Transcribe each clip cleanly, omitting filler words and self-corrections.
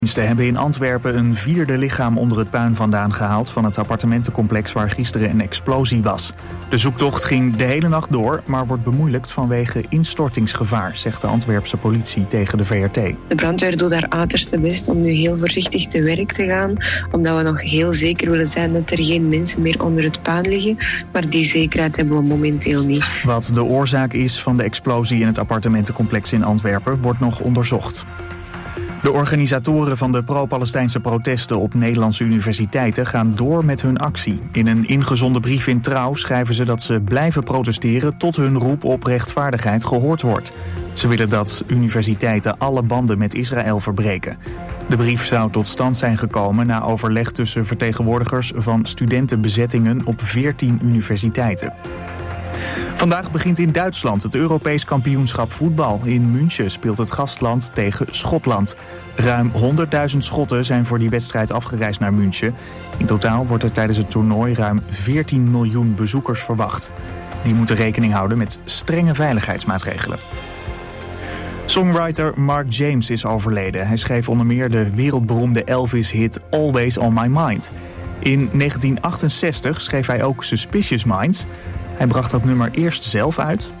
Ze hebben in Antwerpen een 4e lichaam onder het puin vandaan gehaald van het appartementencomplex waar gisteren een explosie was. De zoektocht ging de hele nacht door, maar wordt bemoeilijkt vanwege instortingsgevaar, zegt de Antwerpse politie tegen de VRT. De brandweer doet haar uiterste best om nu heel voorzichtig te werk te gaan, omdat we nog heel zeker willen zijn dat er geen mensen meer onder het puin liggen, maar die zekerheid hebben we momenteel niet. Wat de oorzaak is van de explosie in het appartementencomplex in Antwerpen wordt nog onderzocht. De organisatoren van de pro-Palestijnse protesten op Nederlandse universiteiten gaan door met hun actie. In een ingezonden brief in Trouw schrijven ze dat ze blijven protesteren tot hun roep op rechtvaardigheid gehoord wordt. Ze willen dat universiteiten alle banden met Israël verbreken. De brief zou tot stand zijn gekomen na overleg tussen vertegenwoordigers van studentenbezettingen op 14 universiteiten. Vandaag begint in Duitsland het Europees kampioenschap voetbal. In München speelt het gastland tegen Schotland. Ruim 100.000 Schotten zijn voor die wedstrijd afgereisd naar München. In totaal wordt er tijdens het toernooi ruim 14 miljoen bezoekers verwacht. Die moeten rekening houden met strenge veiligheidsmaatregelen. Songwriter Mark James is overleden. Hij schreef onder meer de wereldberoemde Elvis-hit Always on My Mind. In 1968 schreef hij ook Suspicious Minds. Hij bracht dat nummer eerst zelf uit.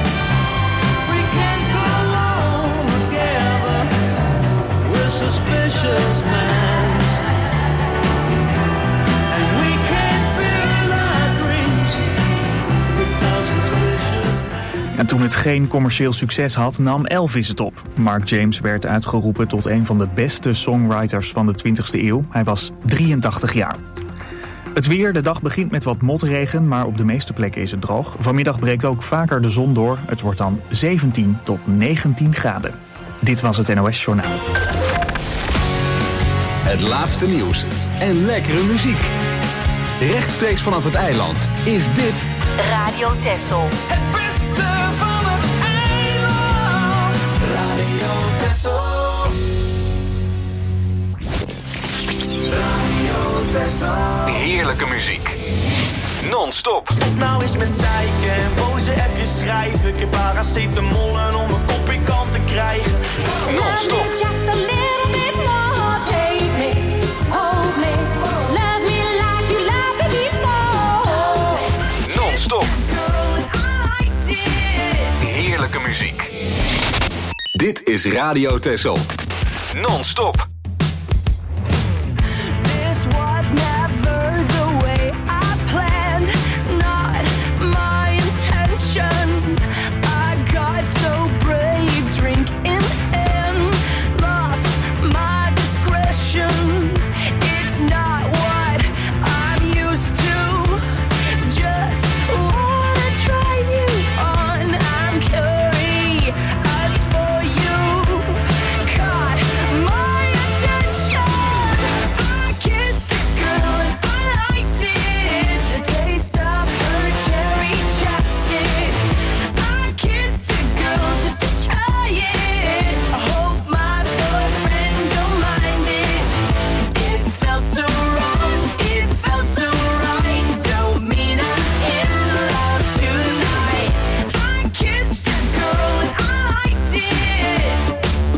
En toen het geen commercieel succes had, nam Elvis het op. Mark James werd uitgeroepen tot een van de beste songwriters van de 20e eeuw. Hij was 83 jaar. Het weer, de dag begint met wat motregen, maar op de meeste plekken is het droog. Vanmiddag breekt ook vaker de zon door. Het wordt dan 17 tot 19 graden. Dit was het NOS Journaal. Het laatste nieuws en lekkere muziek. Rechtstreeks vanaf het eiland is dit Radio Texel. Het beste van het eiland. Radio Texel. Heerlijke muziek. Non-stop. Nou is met zeiken en boze appjes schrijven. Ik heb paracetamol en om een kop in kant te krijgen. Non-stop. Just a little bit more. Take me, hold me, love me like you loved me before. Non-stop. Heerlijke muziek. Dit is Radio Texel. Non-stop. Never the way I planned, not my intention. I got so brave, drink in hand, lost my discretion. It's not what I'm used to, just wanna try you on. I'm curious for you, caught my attention. I kissed a girl and I liked it, the taste of her cherry chapstick. I kissed a girl just to try it, I hope my boyfriend don't mind it. It felt so wrong, it felt so right, don't mean I'm in love tonight. I kissed a girl and I liked it,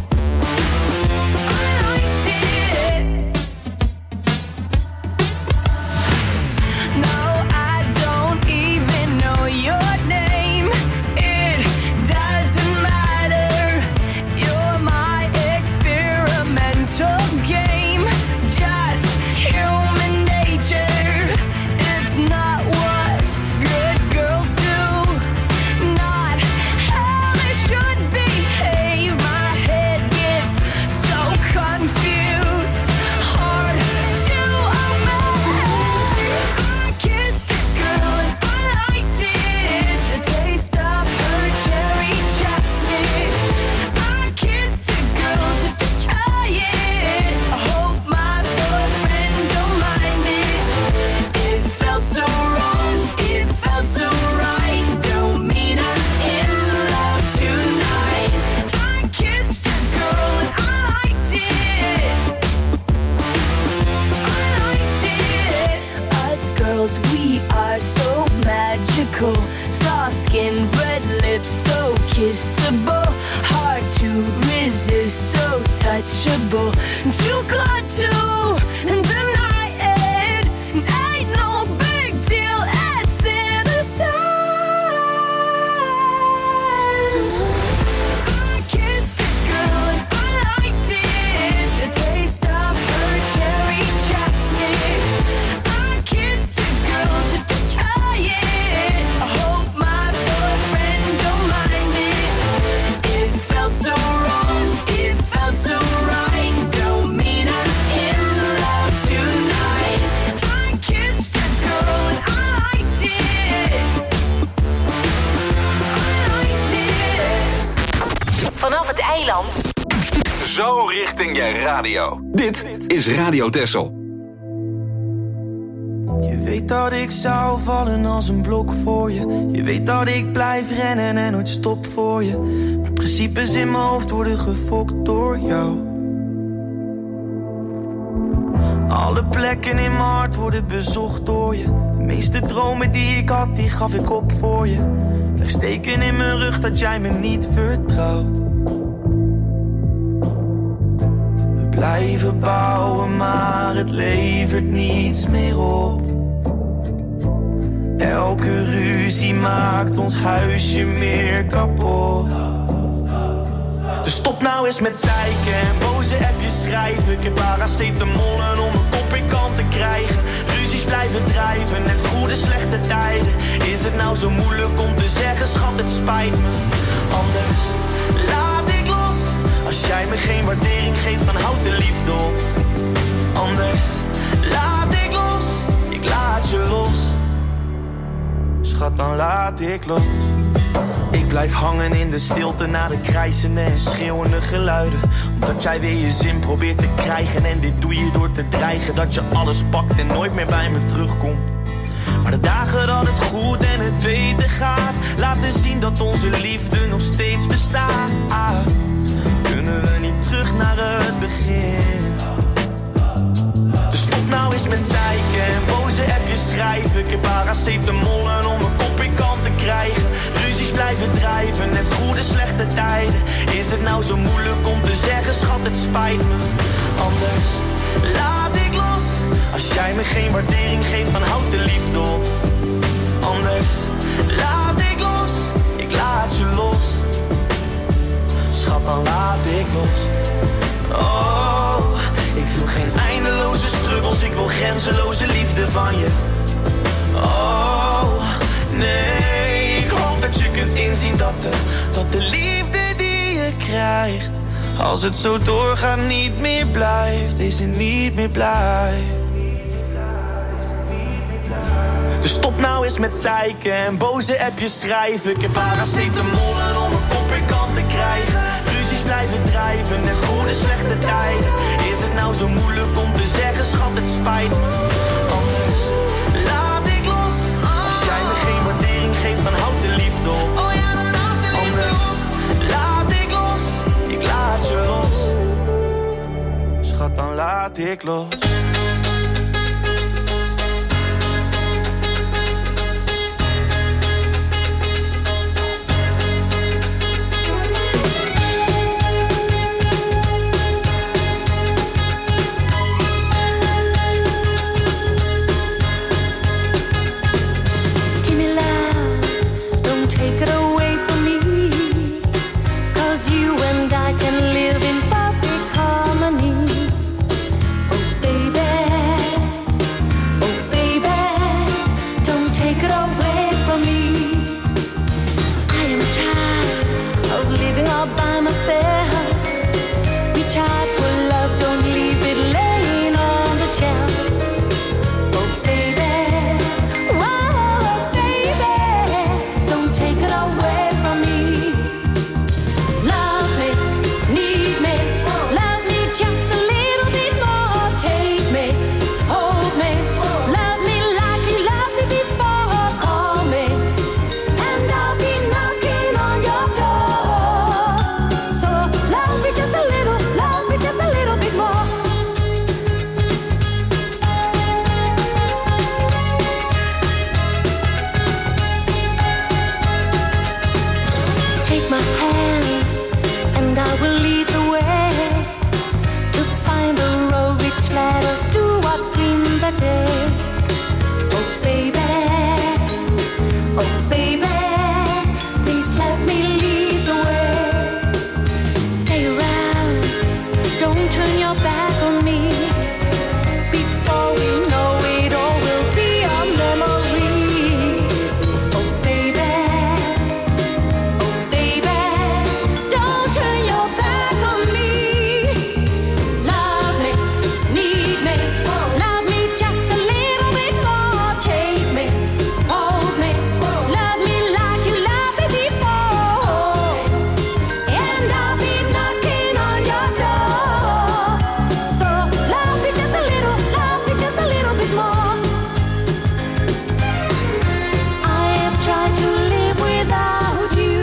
I liked it. No, I don't even know your name. It doesn't matter. You're my experimental game. Just human nature. It's not what good girls do. Not how they should behave. My head gets so confused. Hard to obey. I kissed a girl and I liked it, the taste of her cherry chapstick. I kissed a girl just to try it, I hope my boyfriend don't mind it. It felt so wrong, it felt so right, don't mean I'm in love tonight. I kissed a girl and I liked it, I liked it. Us girls, we are so magical. Soft skin, red lips, so kissable. Hard to resist, so touchable. Two good to deny it. Ain't no big deal, it's innocent. I kissed a girl and I liked it. The taste of her cherry chapstick. I kissed a girl just to try it. I hope my boyfriend don't mind it. It felt so wrong, it felt so right. Don't mean I'm in love tonight. I kissed a girl and I liked it. I liked it. Vanaf het eiland. Zo richting je radio. Dit is Radio Texel. Je weet dat ik zou vallen als een blok voor je. Je weet dat ik blijf rennen en nooit stop voor je. Maar principes in mijn hoofd worden gefokt door jou. Alle plekken in mijn hart worden bezocht door je. De meeste dromen die ik had, die gaf ik op voor je. Blijf steken in mijn rug dat jij me niet vertrouwt. We blijven bouwen, maar het levert niets meer op. Elke ruzie maakt ons huisje meer kapot. Dus stop nou eens met zeiken en boze appjes schrijven. Ik heb paracetamolen om een kop in kant te krijgen. Ruzies blijven drijven, net goede slechte tijden. Is het nou zo moeilijk om te zeggen, schat, het spijt me. Anders laat ik los. Als jij me geen waardering geeft, dan houd de liefde op. Anders laat ik los, ik laat je los. Schat, dan laat ik los. Ik blijf hangen in de stilte na de krijzende en schreeuwende geluiden. Omdat jij weer je zin probeert te krijgen. En dit doe je door te dreigen dat je alles pakt en nooit meer bij me terugkomt. Maar de dagen dat het goed en het beter gaat, laten zien dat onze liefde nog steeds bestaat. Kunnen we niet terug naar het begin? Dus stop nou eens met zeiken en boze appjes schrijven. Ik heb paracetamolen om een kop in kant te krijgen. Ruzies blijven drijven, net goede slechte tijden. Is het nou zo moeilijk om te zeggen, schat, het spijt me. Anders laat ik los. Als jij me geen waardering geeft, dan houd de liefde op. Anders laat ik los, ik laat je los. Schat, dan laat ik los. Oh, ik wil geen eindeloze struggles, ik wil grenzeloze liefde van je. Oh, nee, ik hoop dat je kunt inzien dat de liefde die je krijgt, als het zo doorgaat, niet meer blijft. Deze niet meer blijft. Dus stop nou eens met zeiken en boze appjes schrijven. Ik heb paracetamolen om een kop in kant te krijgen. Ruzies blijven drijven en goede slechte tijden. Is het nou zo moeilijk om te zeggen, schat, het spijt me. Anders laat ik los. Als jij me geen waardering geeft, dan houd de liefde op. Anders laat ik los, ik laat je los. Schat, dan laat ik los. Can live in perfect harmony. Oh baby, me. Before we know it, all will be a memory. Oh baby, don't turn your back on me. Love me, need me, love me just a little bit more. Take me, hold me, love me like you loved me before. And I'll be knocking on your door. So love me just a little bit more. I have tried to live without you.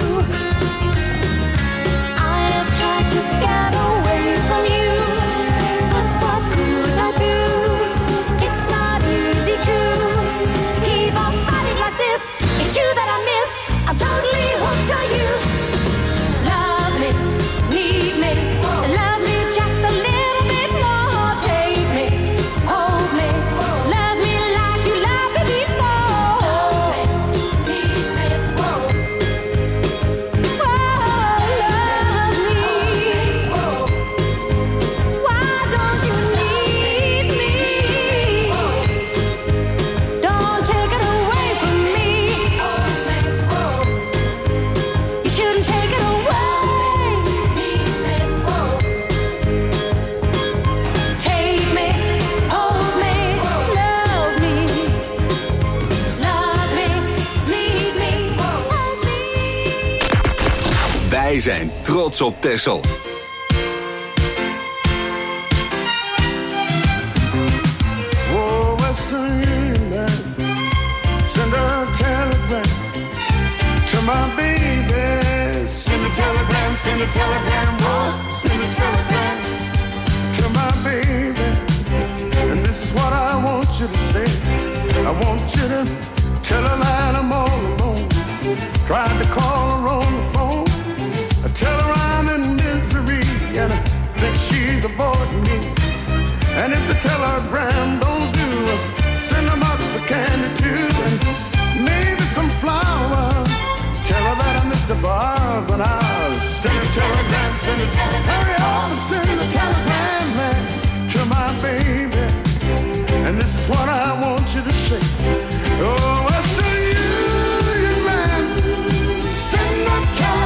I have tried to get away from you. But what could I do? It's not easy to keep on fighting like this. It's you that I miss. I'm totally hooked on you. Love me, need me, love me just a little bit more. Take me, hold me, love me like you loved me before. Need me, love me. Why don't you need me? Don't take it away from me. You shouldn't take it away. Take me, hold me, love me, need me, hold me. Wij zijn trots op Texel. Oh, Western Union, send a telegram to my baby. Send a telegram, whoa, send a telegram to my baby. And this is what I want you to say. I want you to tell her that I'm all alone. Tried to call her on the phone. I tell her I'm in misery and I think she's avoiding me. And if the telegram don't do, send a box of candy too, and maybe some flowers. Tell her that I missed the bars and I'll send a telegram, hurry up and send a telegram, man, to my baby. And this is what I want you to say. Oh, Western Union, man, send that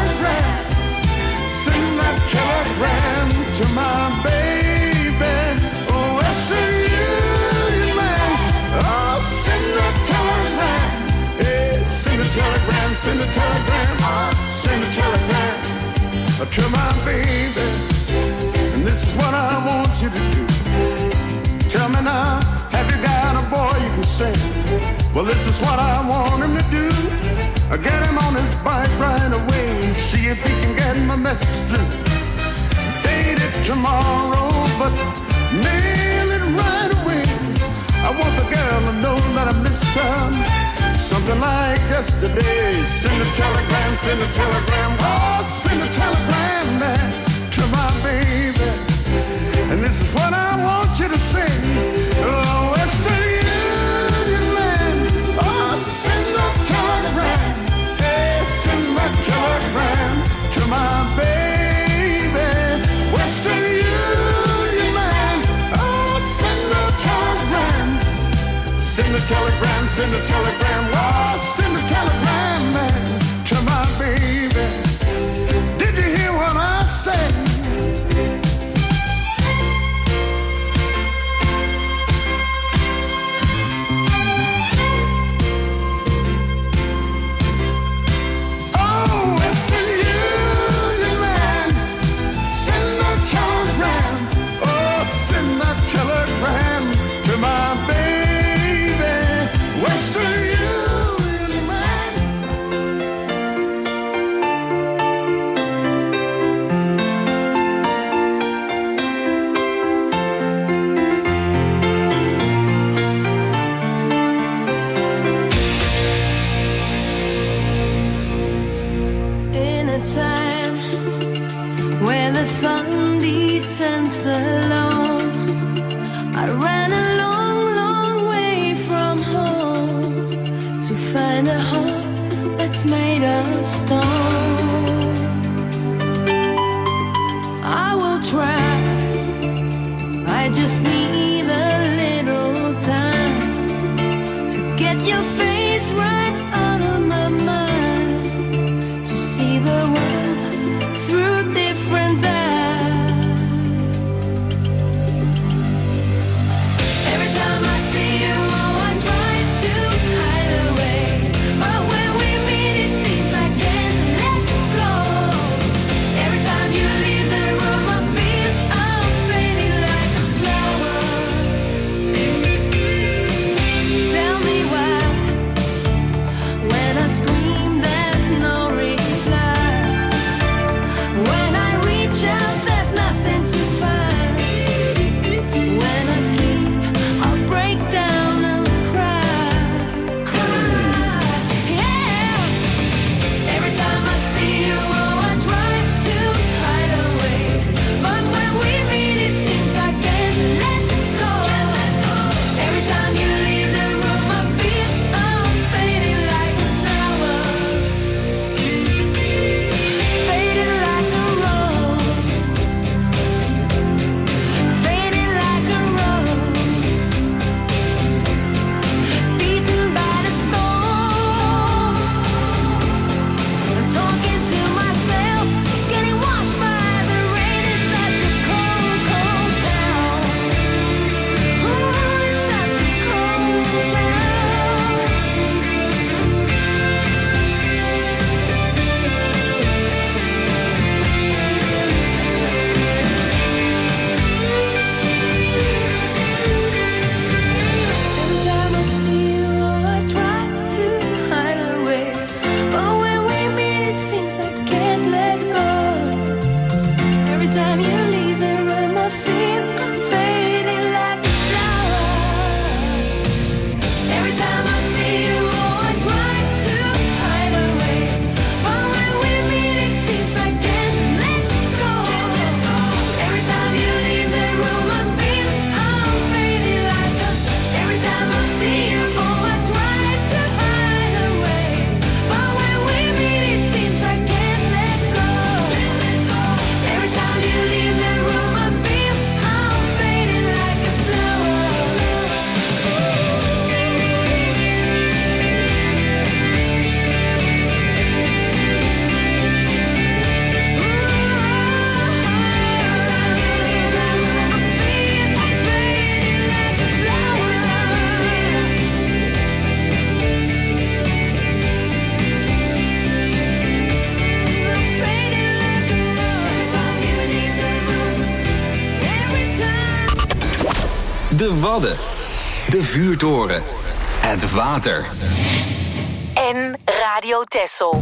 telegram to my baby. Oh, Western Union, man, oh, send that telegram. Hey, send a telegram, send a telegram to my baby. And this is what I want you to do. Tell me now, have you got a boy you can sing? Well, this is what I want him to do. Get him on his bike right away and see if he can get my message through. Date it tomorrow, but mail it right away. I want the girl to know that I missed her. Something like yesterday. Send a telegram, oh, send a telegram man, to my baby. And this is what I want you to sing. Oh, Western Union, man, oh, send a telegram. Hey, send a telegram to my baby. Western Union, man, oh, send a telegram. Send a telegram, oh, send a telegram, man, to my baby. Did you hear what I said? Oh, Western Union, man, send a telegram, oh, send that telegram to my baby. Western Union, man. In a time when the sun descends alone, I ran a long, long way from home to find a heart that's made of stone. I will try, I just need a little time to get your face right out of my mind, to see the world through different eyes. Every time I see you, oh, I try to hide away, but when we meet it seems I can't let go. Every time you leave the room I feel I'm fading like a flower. Tell me why, when I scream there's no reply, when I reach out there's nothing to find, when I sleep I'll break down and cry, yeah. Every time I see you, oh, I try to hide away, but when we meet it seems I can't let go. Every time you leave the room I feel I'm fading like a flower, fading like a rose, fading like a rose, beaten by the storm, talking to myself, getting washed by the rain. It's such a cold, cold town. Ooh, it's such a cold town. Every time I see you, oh, I try to hide away, but when we meet it seems I can't let go. Every time you leave the room I feel I'm fading like a flower. Every time I see you, oh, I try to hide away, but when we meet it seems I can't let go. Every time you leave the room I feel I'm fading like a. Every time I see you, oh, I try to hide away, but when we meet it seems I can't let go. Every time you leave the room I feel I'm fading like a flower. De Wadden, de vuurtoren, het water. En Radio Texel.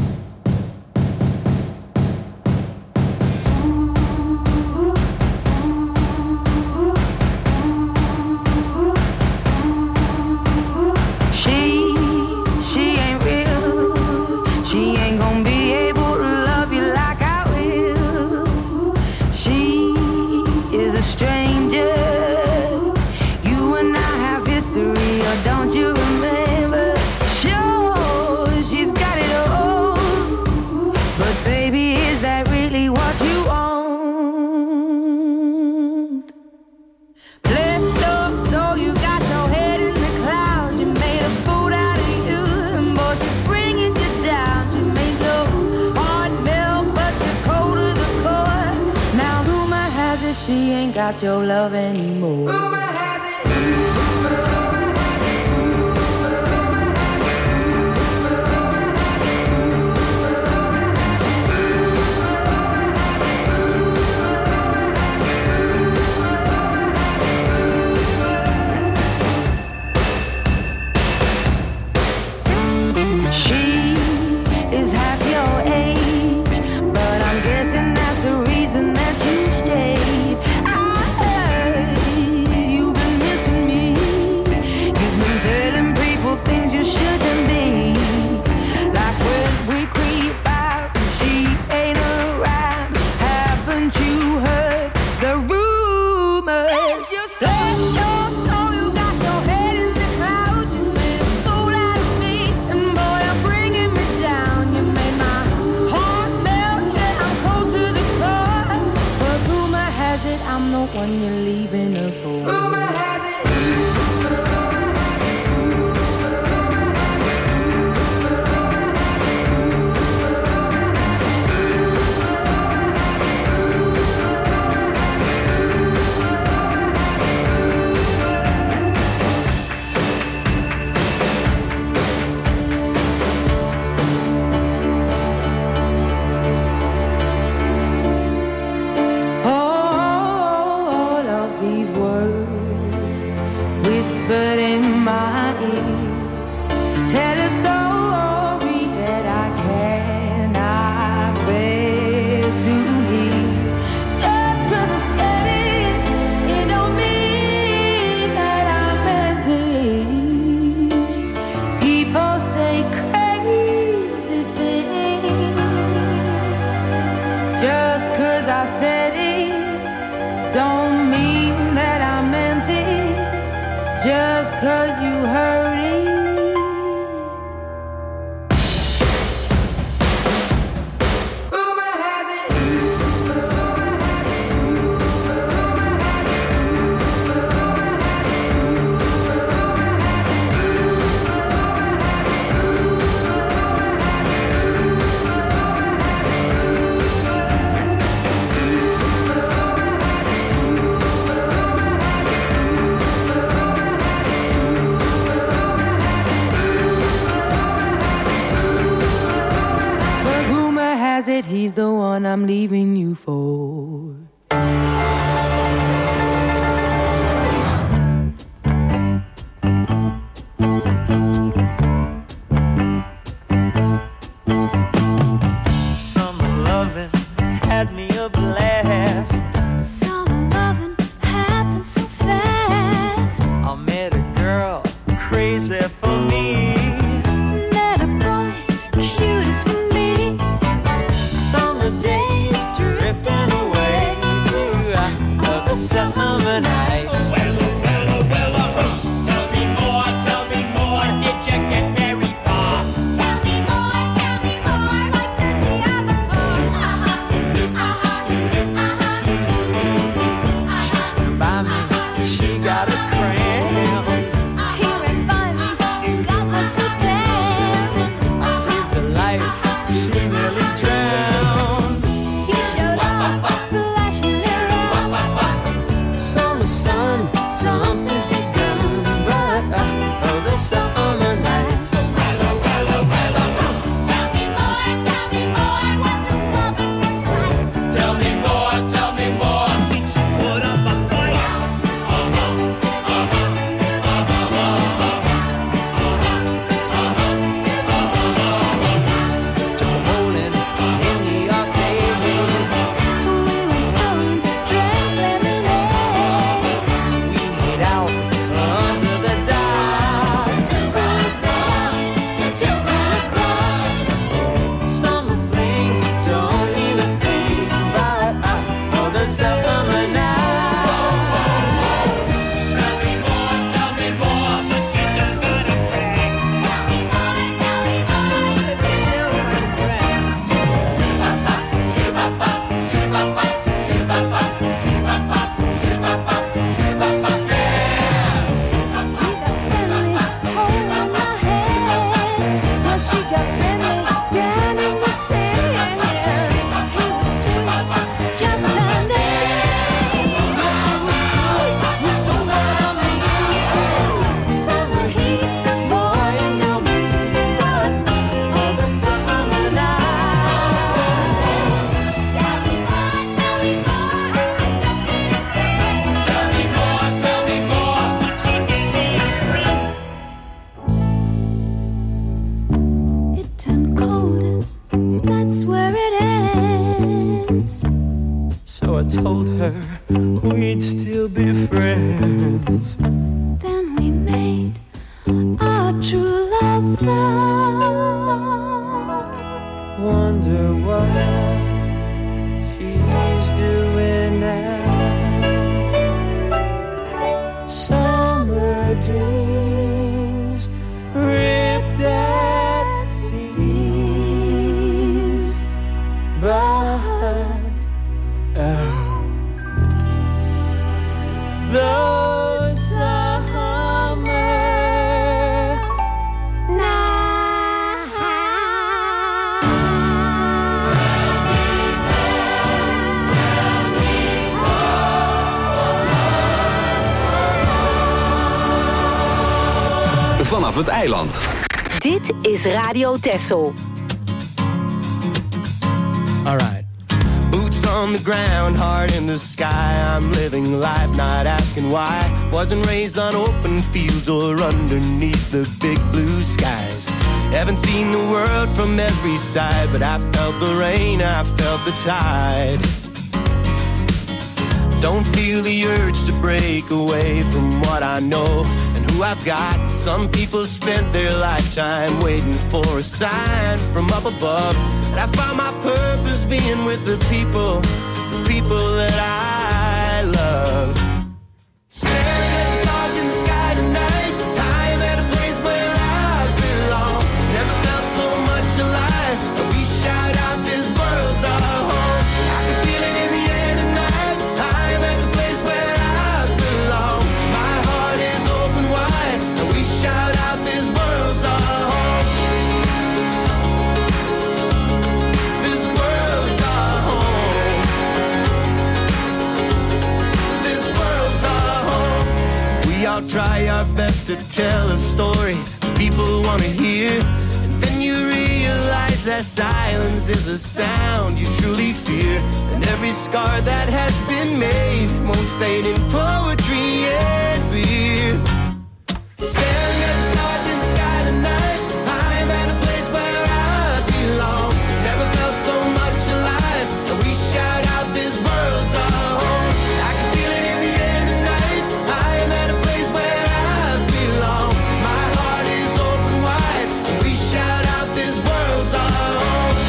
She ain't real. She ain't gonna be able to love you like I will. She is a stranger. You and I have history, or don't you remember? Sure, she's got it all. But baby, is that really what you want? Blessed up, so you got your head in the clouds. You made a fool out of you, and boy, she's bringing you down. She made your heart melt, but you're cold to the core. Now rumor has it she ain't got your love anymore. Rumor has it. She is half your age, but I'm guessing that's the reason that you stayed. I heard you've been missing me. words whispered in my ear. Tell a story that I cannot bear to hear. Just 'cause I said it, it don't mean that I meant it. People say crazy things. Just 'cause I said it, don't mean that I meant it. Just 'cause you heard it. He's the one I'm leaving you for. Summer loving had me a blast. Summer loving happened so fast. I met a girl crazy for me. Met a boy cute as can be. Summer days drifting away to other summer nights. Tell me more, did you get very far? Tell me more, like does he have a phone? She swam by me, she got a cramp. He ran by me, got me so damn. I saved her life, she nearly drowned. He showed up, splashing around. Summer sun, something's begun, but the summer nights. Tell me more, was it love at first sight? Tell me more, did you put up a fight? Took a rolling in the arcade. We went strolling, drank lemonade. We made out under the dark. Cruised down till 10 o'clock. Summer fling don't mean a thing, but the summer nights. Tell me more, but you don't gotta brag. Tell me more, 'cause it sounds like a drag. He got friendly, holding my hand. Well, she got friendly, down in the sand. He was sweet, just under 10. She was good, you know what I mean. Summer heat, boy, and go but all the summer nights. Tell me more, I'm stuck in his head. Tell me more, put your name in ring. It turned cold, that's where it ends. So I told her we'd still be friends. Then we made our true love vow. Wonder what she's doing now. Summer dreams ripped at seams, but the summer Vanaf het eiland. Dit is Radio Texel. All right. Boots on the ground, heart in the sky. I'm living life, not asking why. Wasn't raised on open fields or underneath the big blue skies. Haven't seen the world from every side, but I felt the rain, I felt the tide. Don't feel the urge to break away from what I know and who I've got. Some people spent their lifetime waiting for a sign from up above. And I found my purpose being with the people that I love. Staring at stars in the sky tonight, I'm at a place where I belong. Never felt so much alive. We shout out, this world's our home. I can feel it in the air tonight. I'm at the place where I belong. My heart is open wide, and we shout out, this world's our home. This world's our home. This world's our home. We all try our best to tell a story people want to hear, and then you realize that silence is a sound you truly fear. And every scar that has been made won't fade in poetry and beer. Staring at the stars in the sky tonight, I'm at a place where I belong. Never felt so much alive, and we shout out, this world's our home. I can feel it in the air tonight. I'm at a place where I belong. My heart is open wide, and we shout out, this world's our home.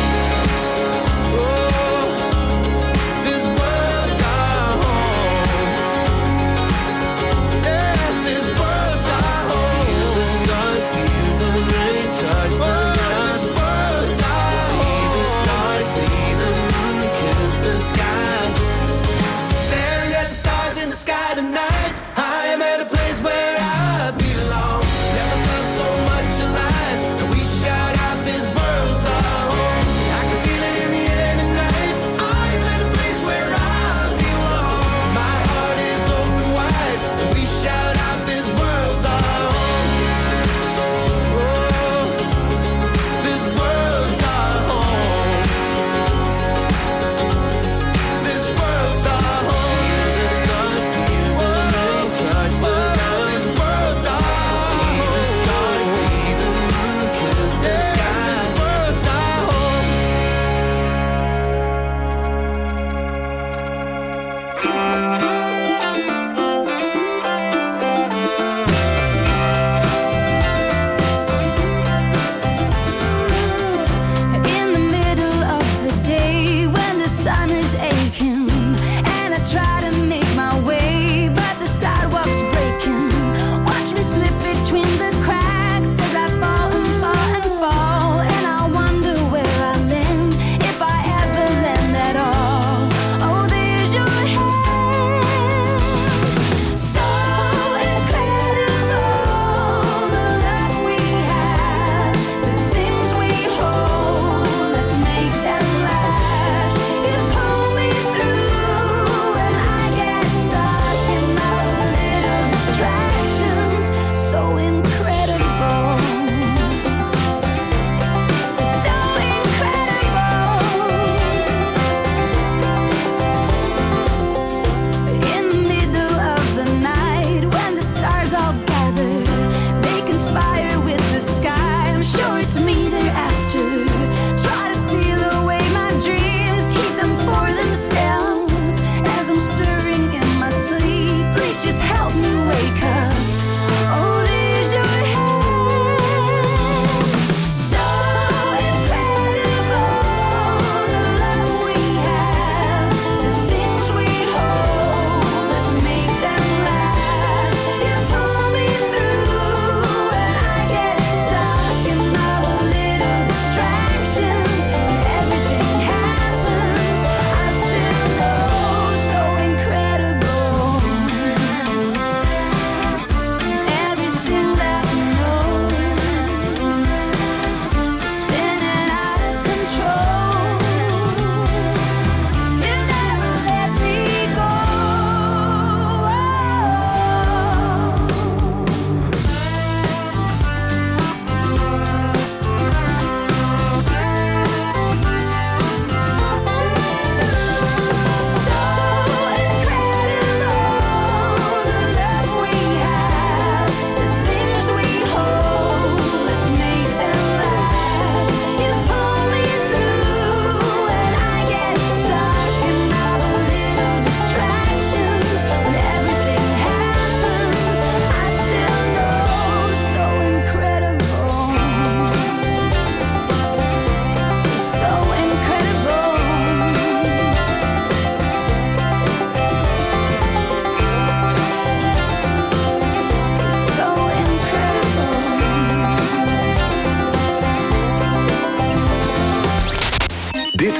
Oh, this world's our home. Yeah, this world's our home. Feel the sun, feel the rain, touch the ground. This world's our home. See the stars, see the moon, kiss the sky. Staring at the stars in the sky tonight, I am at a place where I belong. Never felt so much alive, and we shout out, this world's our home. I can feel it in the air tonight. I am at a place where I belong. My heart is open wide, and we shout out, this world's our home. Oh, this world's our home. This world's our home. Feel the sun, feel the rain, touch the ground. This world's our home. See the stars, see the moon, kiss the sky. This world's our home. In the middle of the day when the sun is aching and I try to make my way, but the sidewalk's breaking. Watch me slip between the cracks as I fall and fall and fall, and I wonder where I land, if I ever land at all. Oh, there's your hand, so incredible, the love we have, the things we hold, let's make them last. You pull me through when I get stuck in my little distractions, so incredible, so incredible. In the middle of the night, when the stars all gather, they conspire with the sky. I'm sure it's me they're after. Try to steal away my dreams, keep them for themselves. As I'm stirring in my sleep, please just help me wake up. Oh, there's your hand, so incredible, the love we have, the things we hold, let's make them last. You pull me through when I get stuck in my little distractions. Everything happens, I still know, so incredible.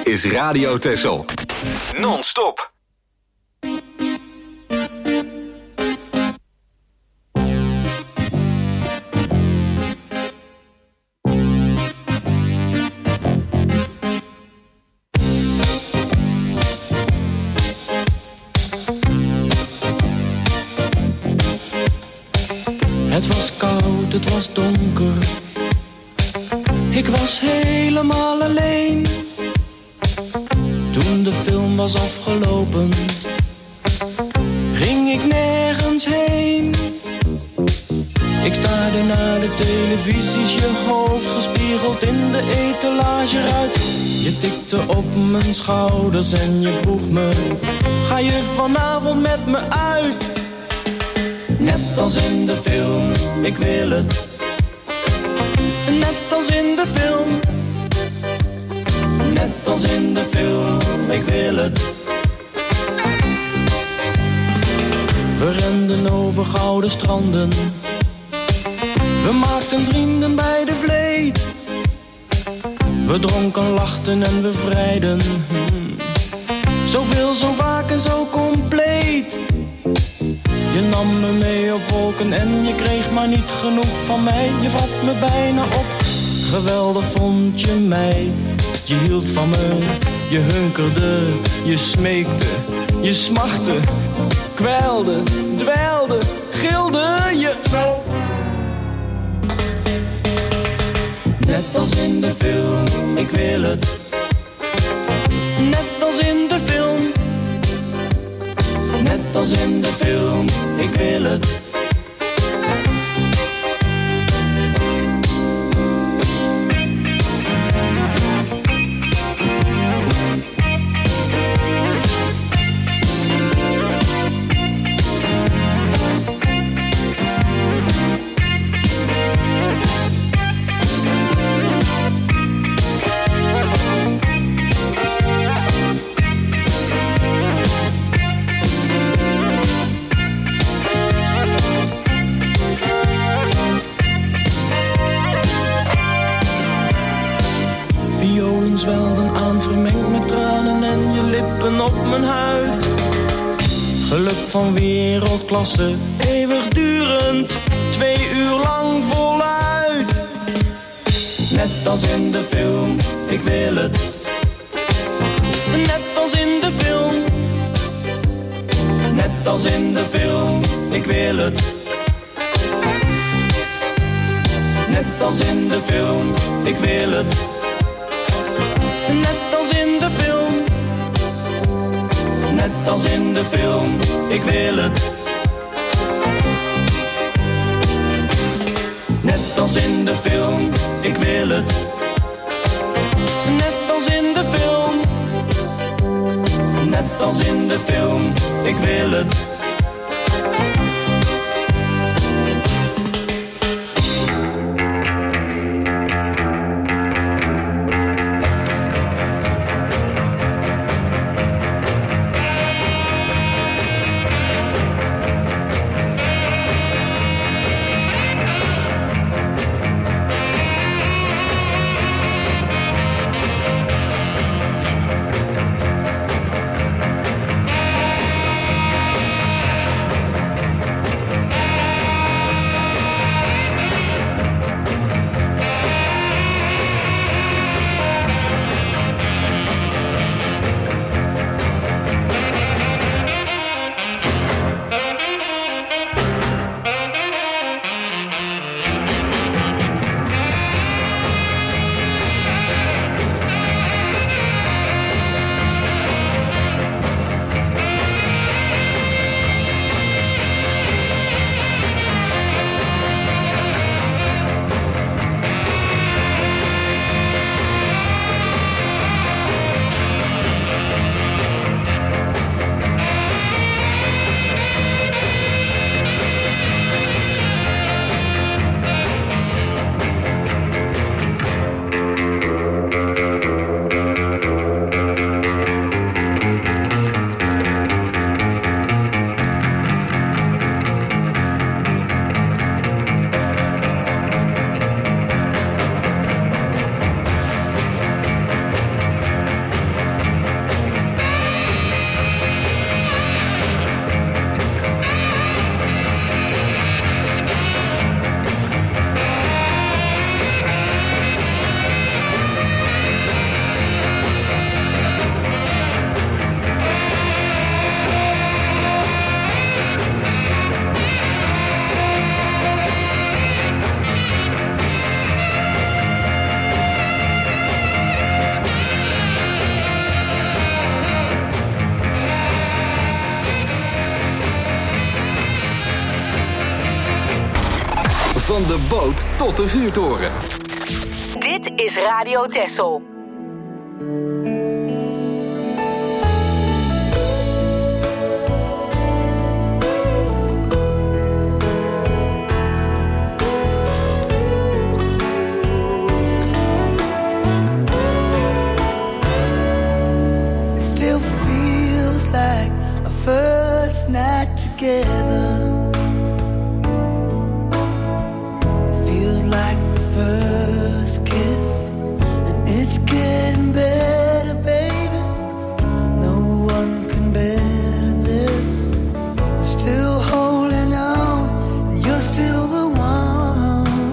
is Radio Texel. Non-stop. Het was koud, het was donker. Ik was helemaal alleen. Toen de film was afgelopen, ging ik nergens heen. Ik staarde naar de televisies, je hoofd gespiegeld in de etalageruit. Je tikte op mijn schouders en je vroeg me, ga je vanavond met me uit? Net als in de film, ik wil het. Net als in de film. Net als in de film, ik wil het. We renden over gouden stranden. We maakten vrienden bij de vleet. We dronken, lachten en we vrijden. Zoveel, zo vaak en zo compleet. Je nam me mee op wolken en je kreeg maar niet genoeg van mij. Je vat me bijna op, geweldig vond je mij. Je hield van me, je hunkerde, je smeekte, je smachtte, kwijlde, dweilde, gilde je zo. Net als in de film, ik wil het. Net als in de film. Net als in de film, ik wil het. Zwelden aan, vermengd met tranen en je lippen op mijn huid. Geluk van wereldklasse, eeuwigdurend, 2 uur lang voluit. Net als in de film, ik wil het. Net als in de film. Net als in de film, ik wil het. Net als in de film, ik wil het. Net als in de film. Net als in de film, ik wil het. Net als in de film, ik wil het. Net als in de film. Net als in de film, ik wil het. Van de boot tot de vuurtoren. Dit is Radio Texel. First night together feels like the first kiss, and it's getting better, baby. No one can better this. Still holding on, you're still the one.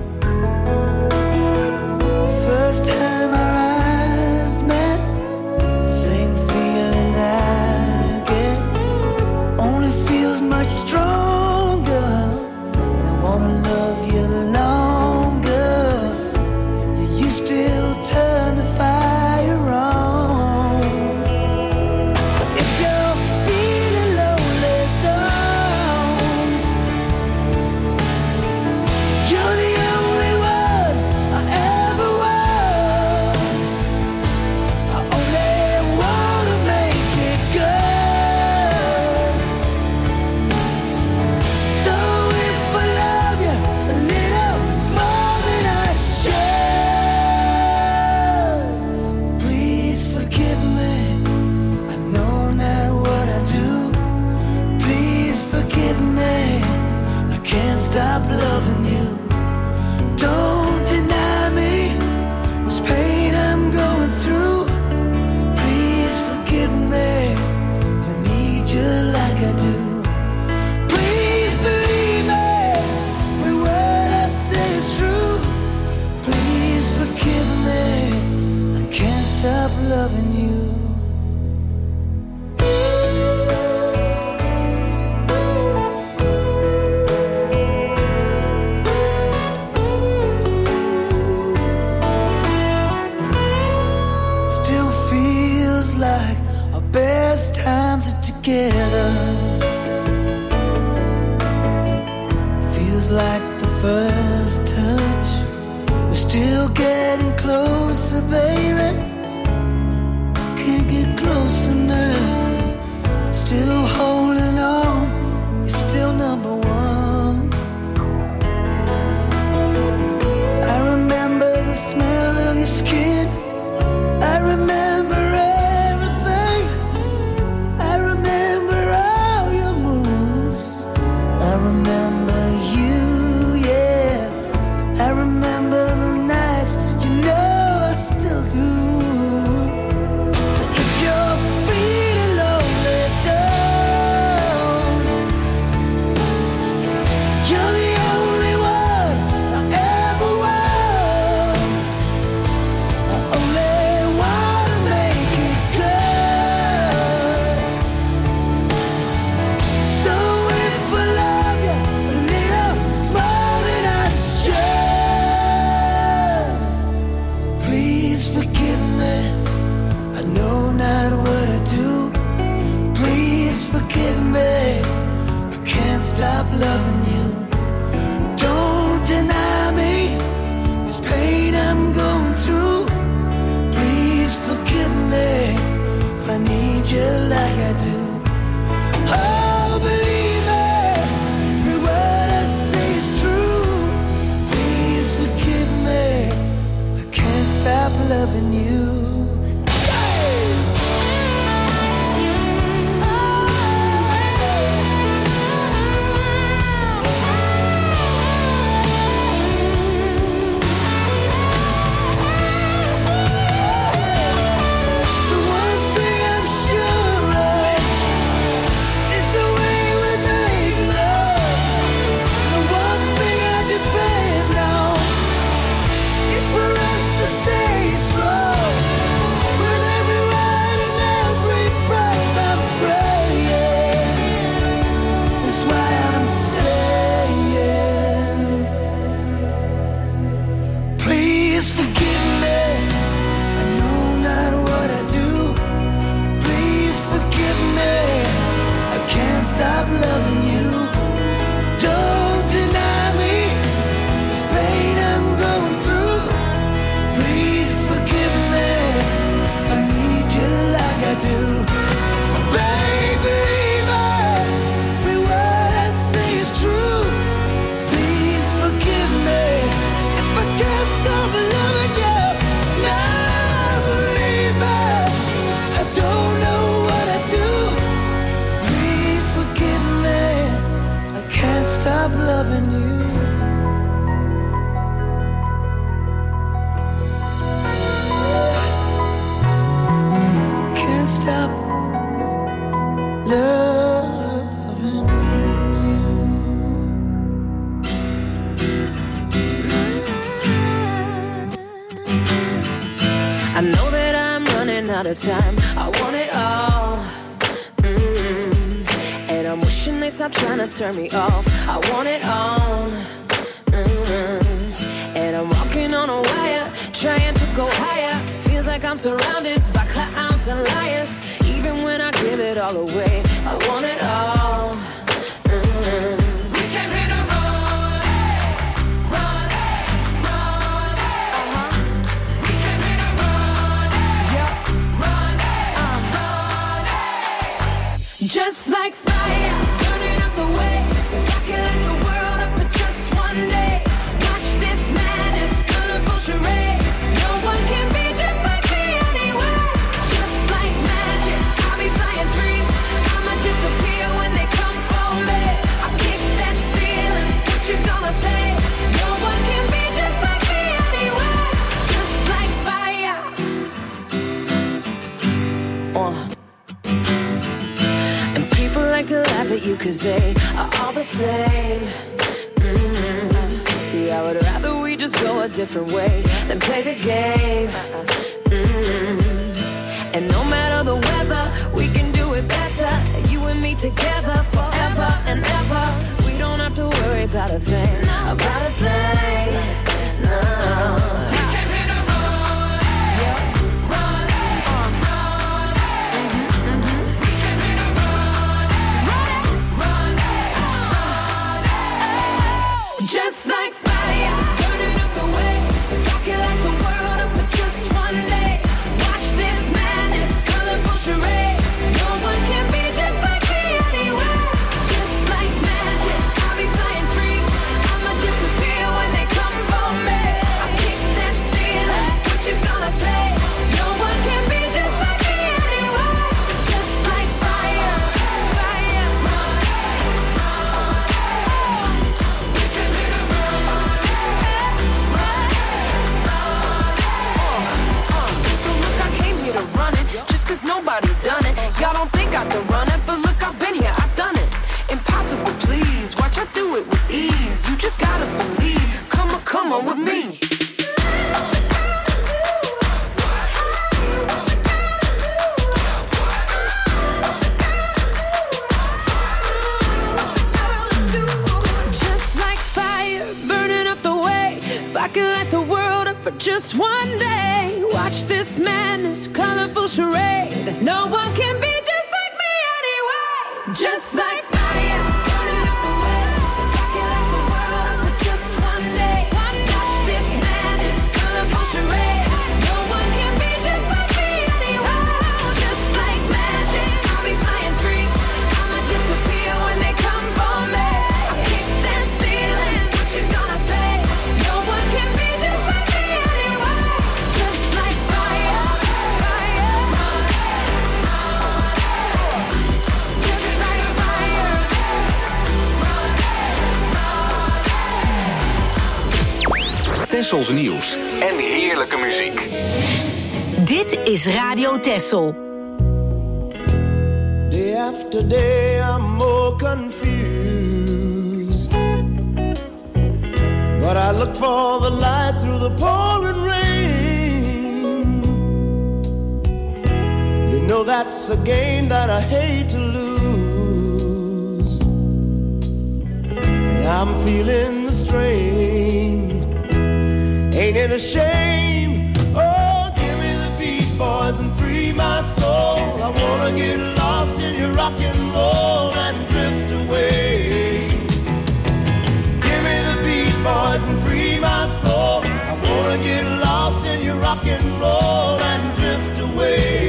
The first time our eyes met, same feeling I get. Only feels much stronger, and I wanna love you longer. You still turn the fire on. So if you're feeling lonely, don't. You're the only one I ever was. I only wanna make it good. So if I love you a little more than I should, please forgive me. I know not what I do. Please forgive me. I can't stop loving you. Don't deny me this pain I'm going through. Please forgive me. I need you like I do. Please believe me, every word I say is true. Please forgive me, I can't stop loving you. Still feels like our best times are together. Feels like the first touch. We're still getting closer, baby. Can't get close enough. Still holding on. You're still number one. I remember the smell of your skin. I remember everything. I remember all your moves. I remember you, yeah. I remember the nights, you know I still do. So if you're feeling lonely, don't. You're the only one I ever want. I only wanna make it good. So if I love you a little more than I should, please forgive me. I know not what I do. Please forgive me. I can't stop loving you. Don't deny me this pain I'm going through. Please forgive me if I need you like I do. Oh, believe me, every word I say is true. Please forgive me, I can't stop loving you. The one thing I'm sure of stop loving you. Can't stop loving you. I know that I'm running out of time. I want it all. And I'm wishing they stop trying to turn me off. I want it all. And I'm walking on a wire, trying to go higher. Feels like I'm surrounded by clowns and liars. Even when I give it all away, I want it all. We came here to run, run, run. We came here to run, run, run. Just like fire, burning up the way. If I could light the world up for just one day, watch this madness, colorful charade. No one can be just like me anyway. Just like magic, I'll be flying free. I'ma disappear when they come for me. I kick that ceiling, what you gonna say? No one can be just like me anyway. Just like fire. And people like to laugh at you 'cause they are all the same. See, I would rather we just go a different way than play the game. And no matter the weather, we can do it better. You and me together forever and ever. We don't have to worry about a thing, about a thing. No. We came here to run, run, run. We came here to run, run, run. Just like fire, burning up the way. If I could light the world up for just one day, watch this madness, colorful charade. No one can be just like me anyway. Just like magic, I'll be flying free. I'ma disappear when they come for me. I kick that ceiling, what you gonna say? No one can be just like me anyway. Just like fire, fire. We came here to run, So look, I came here to run it, just 'cause nobody's done it. Y'all don't think I can run it, but look, I've been here, I've done it. Impossible, please, watch I do it with ease. You just gotta believe, come on with me. Just like fire, burning up the way. If I could light the world up for just one day, watch this madness, colorful charade. No one can be just like me anyway. Just like fire, burning up the way. If I could light the world up for just one day, watch this madness, colorful charade. No one can be just like me anyway. Just like magic, I'll be flying free. I'ma disappear when they come for me. I kick that ceiling, what you gonna say? No one can be just like me anyway. Just like fire, fire. Just like fire. Tessels nieuws en heerlijke muziek. Dit is Radio Tessel. Day after day I'm more confused, but I look for the light through the pouring rain. You know that's a game that I hate to lose, and I'm feeling the strain. Ain't it a shame? Oh, give me the beat, boys, and free my soul. I wanna get lost in your rock and roll and drift away. Give me the beat, boys, and free my soul. I wanna get lost in your rock and roll and drift away.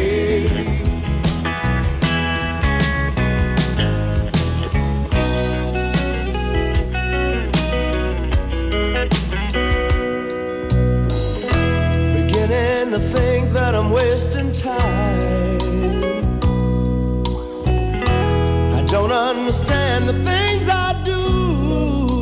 Beginning to think that I'm wasting time. I don't understand the things I do.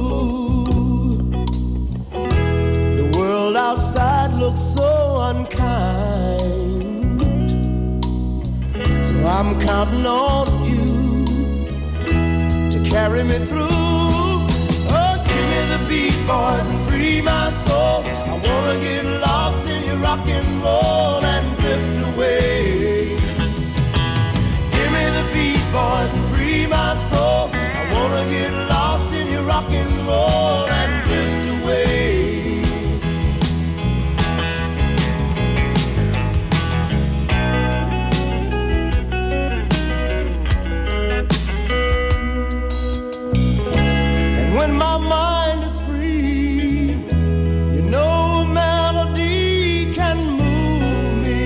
counting on you to carry me through. Oh, give me the beat, boys, and free my soul. I wanna get lost in your rock and roll and drift away. Give me the beat, boys, and free my soul. I wanna get lost in your rock and roll and drift away. When my mind is free, you know a melody can move me.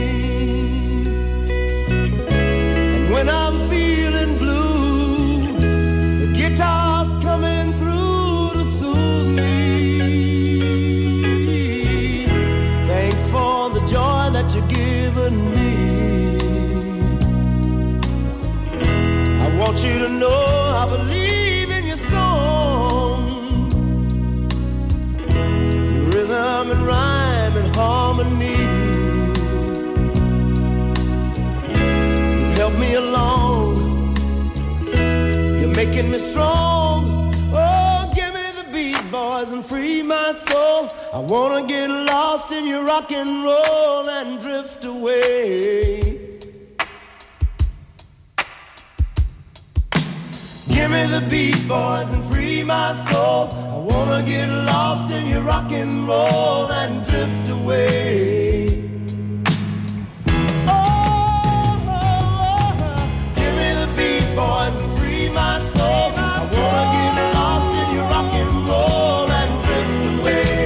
And when I'm feeling blue, the guitar's coming through to soothe me. Thanks for the joy that you've given me. I want you to know I believe in your song. Rhythm and rhyme and harmony. You help me along. You're making me strong. Oh, give me the beat, boys, and free my soul. I wanna get lost in your rock and roll and drift away. Give me the beat, boys, and free my soul. I wanna get lost in your rock and roll and drift away. Oh, give me the beat, boys, and free my soul. I wanna get lost in your rock and roll and drift away.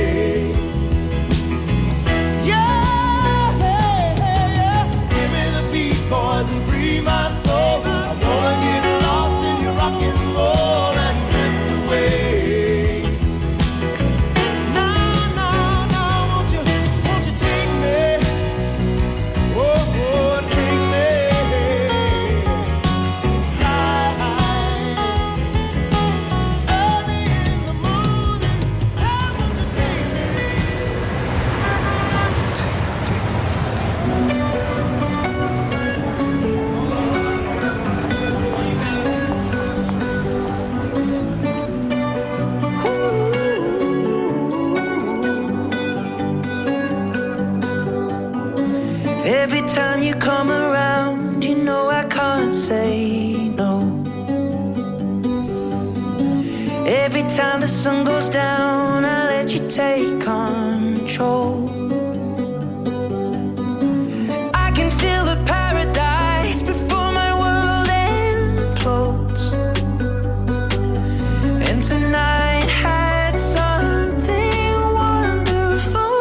Yeah, give me the beat, boys, and free my soul. I wanna get lost in your rock and roll and drift away. Won't you take me? Oh, take me. Fly early in the morning. Won't you take me? Every time you come around, you know I can't say no. Every time the sun goes down, I let you take control. I can feel the paradise before my world implodes. And tonight had something wonderful.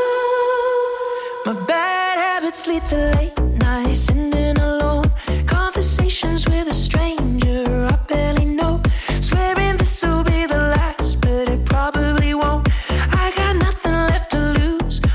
My bad habits lead to late nights, sitting alone. Conversations with a stranger I barely know. Swearing this will be the last, but it probably won't. I got nothing left to lose.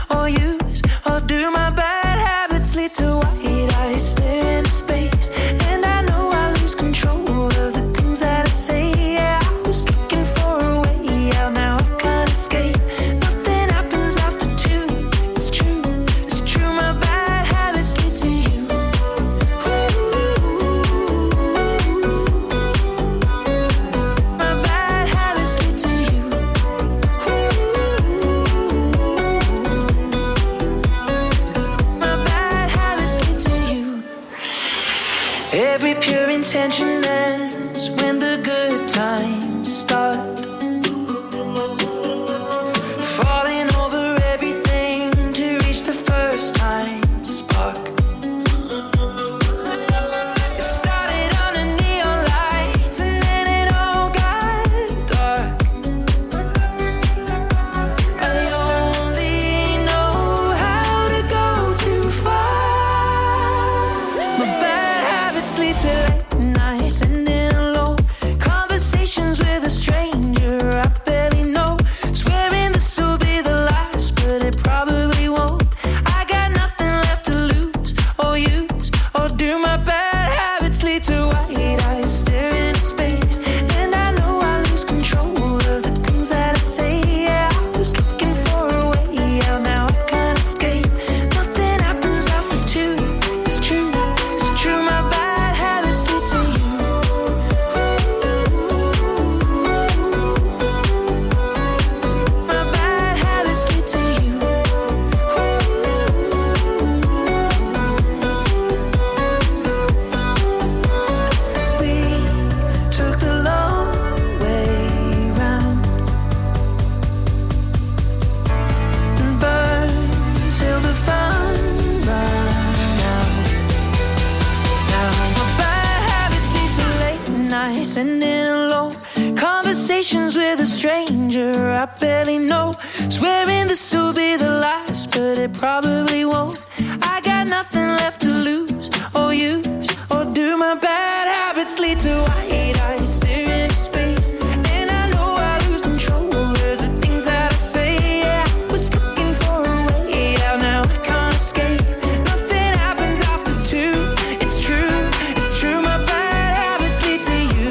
with a stranger I barely know. Swearing this will be the last, but it probably won't. I got nothing left to lose or use, or do my bad habits lead to white eyes staring into space? And I know I lose control of the things that I say. Yeah, I was looking for a way out, now I can't escape. Nothing happens after two. It's true, my bad habits lead to you.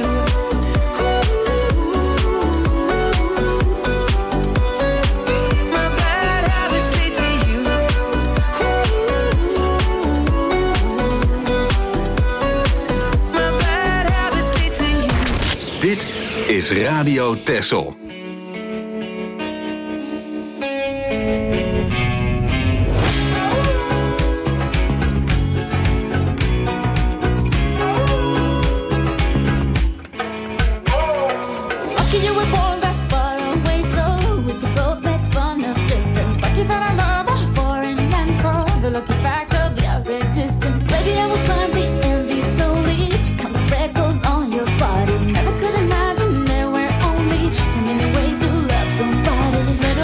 My bad habits lead to you. My bad habits lead to you. Dit is Radio Texel. Lucky you were born that far away, so we could both make fun of distance. Lucky that I love a foreign land for the lucky fact of your existence. Baby, I will climb the Andes solely to count the freckles on your body. Never could imagine there were only 10 million ways to love somebody.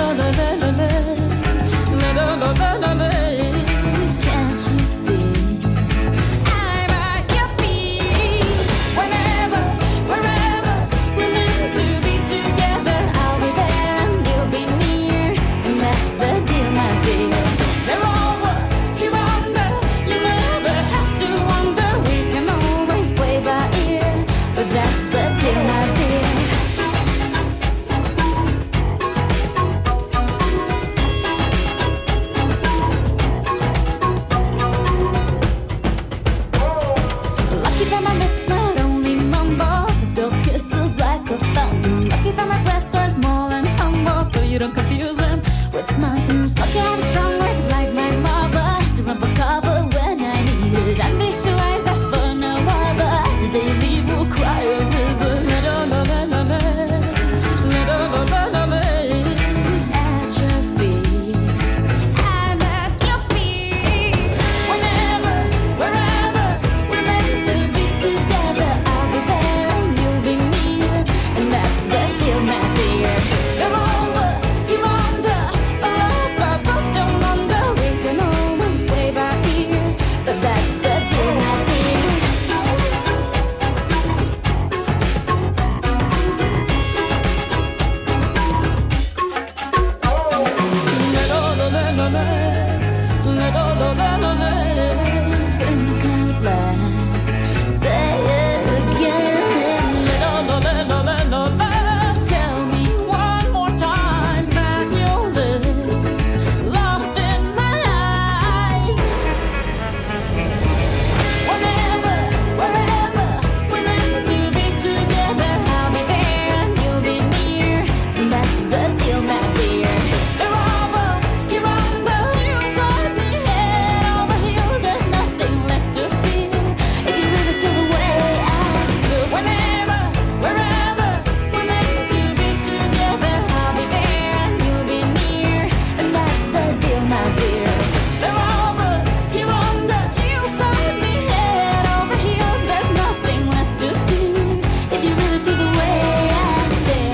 Can't you see? I'm at your feet. Whenever, wherever we're meant to be together, I'll be there and you'll be near, and that's the deal, my dear. They're all what you're under. You never have to wonder. We can always play by ear, but that's the deal, my dear. Lucky that my lips not only mumble, but spill kisses like a fountain. Lucky that my breasts are small and humble, so you don't confuse them with mountains. Lucky I have strong words like my mother to run for cover when I need it. And these two eyes that for no other, the day you leave will cry a river. At your feet, I'm at your feet. Whenever, wherever we're meant to be together, I'll be there and you'll be near, and that's the deal, my dear. You're over, you're under, or up, I both don't wonder. We can always play by ear, but that's the deal, my dear. Think out loud, say it again. Tell me one more time that you'll live lost in my eyes. Whenever, wherever we're meant to be together, I'll be there and you'll be near, and that's the deal, my dear. You're over, you're under, you got me head over heels. There's nothing left to fear if you really feel the way I feel. Whenever, wherever we're meant to be together, I'll be there and you'll be near, and that's the deal, my dear. You're over, you're under, you got me head over heels. There's nothing left to fear if you really feel the way I feel.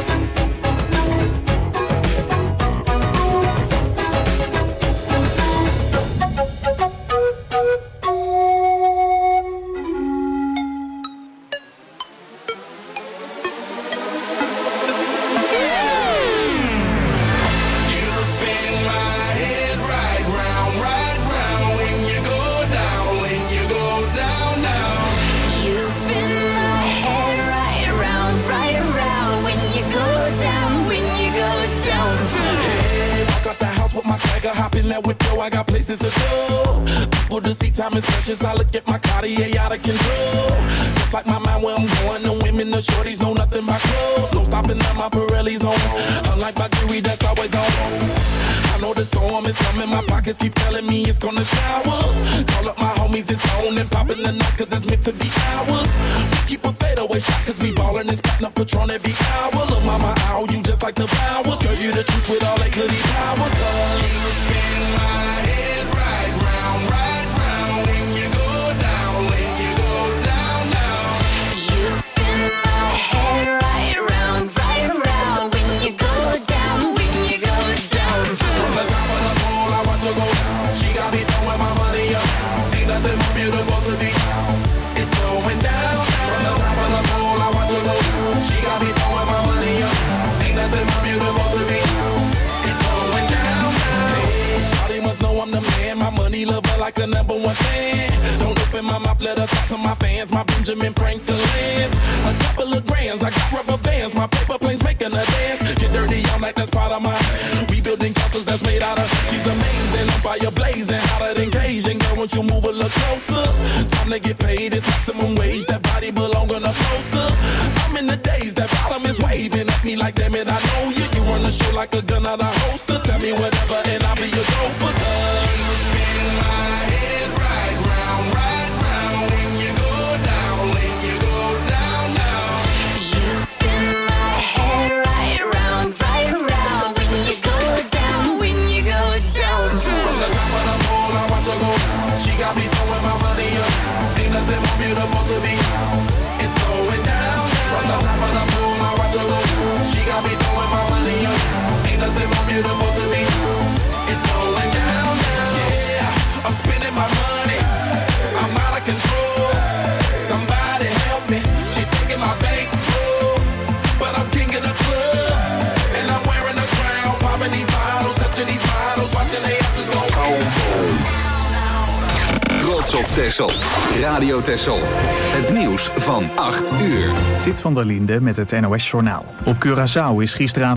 You spin my head right round when you go down, down. You spin my head right around when you go down, Hey, I got the house with my swagger, hop in that whip, yo, I got places to go. People to see, time is precious, I look at my Cartier out of control. Just like my mind where I'm going, the women, the shorties know nothing but clothes. No stopping at my Pirelli's on, unlike my jewelry that's always on. I know the storm is coming, my pockets keep telling me it's gonna shower. Call up my homies, it's on and popping the night, cause it's meant to be ours. We keep a fadeaway shot, cause we ballin' and spittin' up Patron every hour. Look, mama, ow, you just like the flowers. Girl, you the truth with all that goody powers. You spin my head right round when you go down, You spin my head right round like the number one fan. Don't open my mouth, let her talk to my fans. My Benjamin Franklin's. A couple of grands, I got rubber bands. My paper planes making a dance. Get dirty all night, that's part of my rebuilding castles that's made out of. She's amazing, on fire blazing, hotter than Cajun. Girl, won't you move a little closer? Time to get paid, it's maximum wage. That body belong on a poster. I'm in the days, that bottom is waving at me like, damn it, I know you. You run the show like a gun out of holster. Tell me whatever and I'll be your gopher. You spin my head right round when you go down, when you go down, down. You spin my head right round when you go down, when you go down. From the top of the pole, I watch her go. She got me throwing my money up. Ain't nothing more beautiful to me. It's going down. From the top of the pole, I watch her go. She got me throwing my money up. Ain't nothing more beautiful to me. It's going down, down. Yeah, I'm spending my money. I'm out of control. Somebody help me. She taking my bankroll, but I'm king of the club, and I'm wearing a crown. Popping these bottles, touching these bottles, watching they asses go. Trots op Texel. Radio Texel. Het nieuws van 8 uur. Zit van der Linde met het NOS-journaal. Op Curaçao is gisteravond